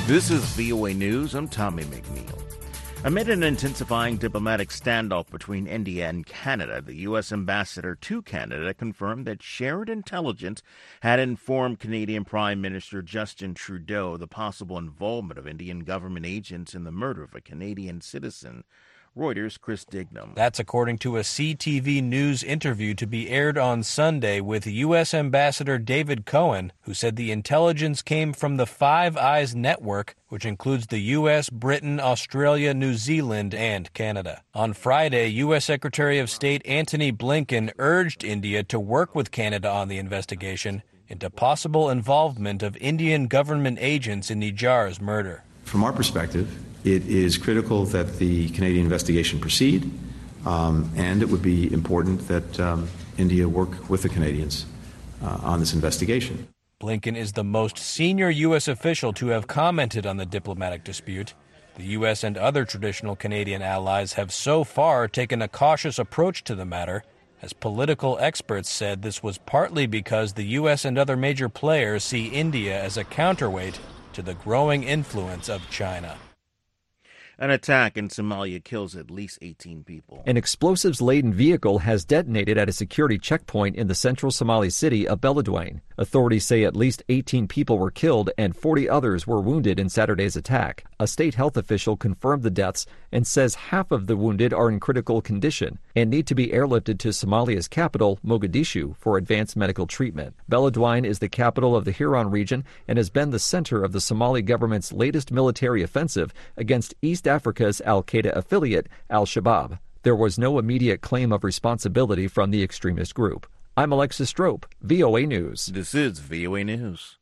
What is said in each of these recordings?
This is VOA News. I'm Tommy McNeil. Amid an intensifying diplomatic standoff between India and Canada, the U.S. ambassador to Canada confirmed that shared intelligence had informed Canadian Prime Minister Justin Trudeau the possible involvement of Indian government agents in the murder of a Canadian citizen. Reuters' Chris Dignam. That's according to a CTV News interview to be aired on Sunday with U.S. Ambassador David Cohen, who said the intelligence came from the Five Eyes network, which includes the U.S., Britain, Australia, New Zealand, and Canada. On Friday, U.S. Secretary of State Antony Blinken urged India to work with Canada on the investigation into possible involvement of Indian government agents in Nijjar's murder. From our perspective, it is critical that the Canadian investigation proceed, and it would be important that India work with the Canadians on this investigation. Blinken is the most senior U.S. official to have commented on the diplomatic dispute. The U.S. and other traditional Canadian allies have so far taken a cautious approach to the matter, as political experts said this was partly because the U.S. and other major players see India as a counterweight to the growing influence of China. An attack in Somalia kills at least 18 people. An explosives-laden vehicle has detonated at a security checkpoint in the central Somali city of Beledweyne. Authorities say at least 18 people were killed and 40 others were wounded in Saturday's attack. A state health official confirmed the deaths and says half of the wounded are in critical condition and need to be airlifted to Somalia's capital, Mogadishu, for advanced medical treatment. Beledweyne is the capital of the Hiran region and has been the center of the Somali government's latest military offensive against East Africa's al-Qaeda affiliate, al-Shabaab. There was no immediate claim of responsibility from the extremist group. I'm Alexis Strope, VOA News. This is VOA News.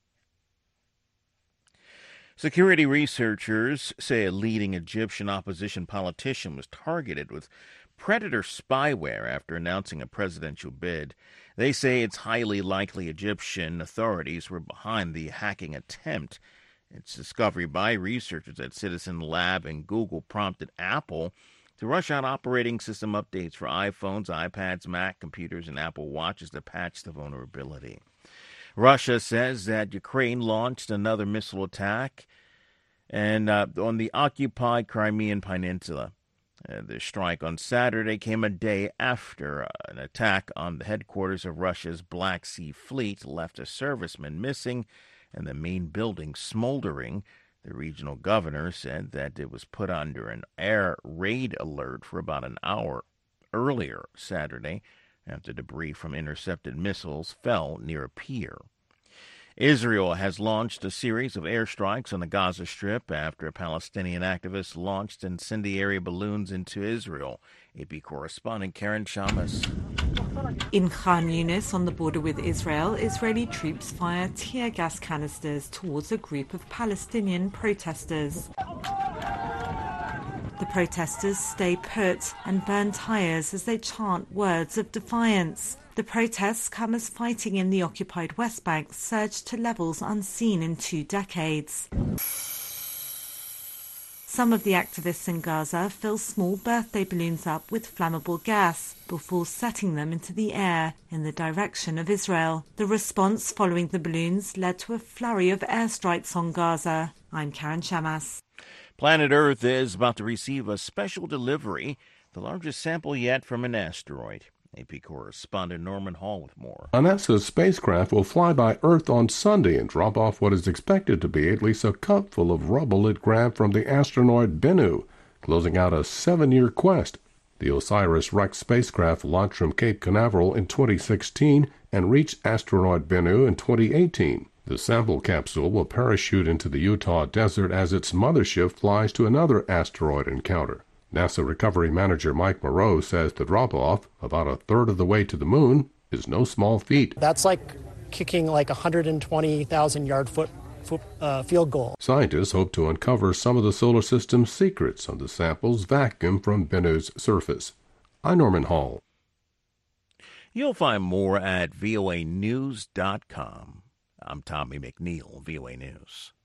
Security researchers say a leading Egyptian opposition politician was targeted with predator spyware after announcing a presidential bid. They say it's highly likely Egyptian authorities were behind the hacking attempt. Its discovery by researchers at Citizen Lab and Google prompted Apple to rush out operating system updates for iPhones, iPads, Mac computers, and Apple Watches to patch the vulnerability. Russia says that Ukraine launched another missile attack on the occupied Crimean Peninsula. The strike on Saturday came a day after an attack on the headquarters of Russia's Black Sea Fleet left a serviceman missing and the main building smoldering. The regional governor said that it was put under an air raid alert for about an hour earlier Saturday after debris from intercepted missiles fell near a pier. Israel has launched a series of airstrikes on the Gaza Strip after a Palestinian activist launched incendiary balloons into Israel. AP correspondent Karen Shamas. In Khan Yunis, on the border with Israel, Israeli troops fire tear gas canisters towards a group of Palestinian protesters. The protesters stay put and burn tires as they chant words of defiance. The protests come as fighting in the occupied West Bank surged to levels unseen in 2 decades. Some of the activists in Gaza fill small birthday balloons up with flammable gas before setting them into the air in the direction of Israel. The response following the balloons led to a flurry of airstrikes on Gaza. I'm Karen Shamas. Planet Earth is about to receive a special delivery, the largest sample yet from an asteroid. AP correspondent Norman Hall with more. A NASA spacecraft will fly by Earth on Sunday and drop off what is expected to be at least a cupful of rubble it grabbed from the asteroid Bennu, closing out a 7-year quest. The OSIRIS-REx spacecraft launched from Cape Canaveral in 2016 and reached asteroid Bennu in 2018. The sample capsule will parachute into the Utah desert as its mothership flies to another asteroid encounter. NASA Recovery Manager Mike Moreau says the drop-off, about a third of the way to the moon, is no small feat. That's like kicking like a 120,000-yard field goal. Scientists hope to uncover some of the solar system's secrets on the samples vacuumed from Bennu's surface. I'm Norman Hall. You'll find more at voanews.com. I'm Tommy McNeil, VOA News.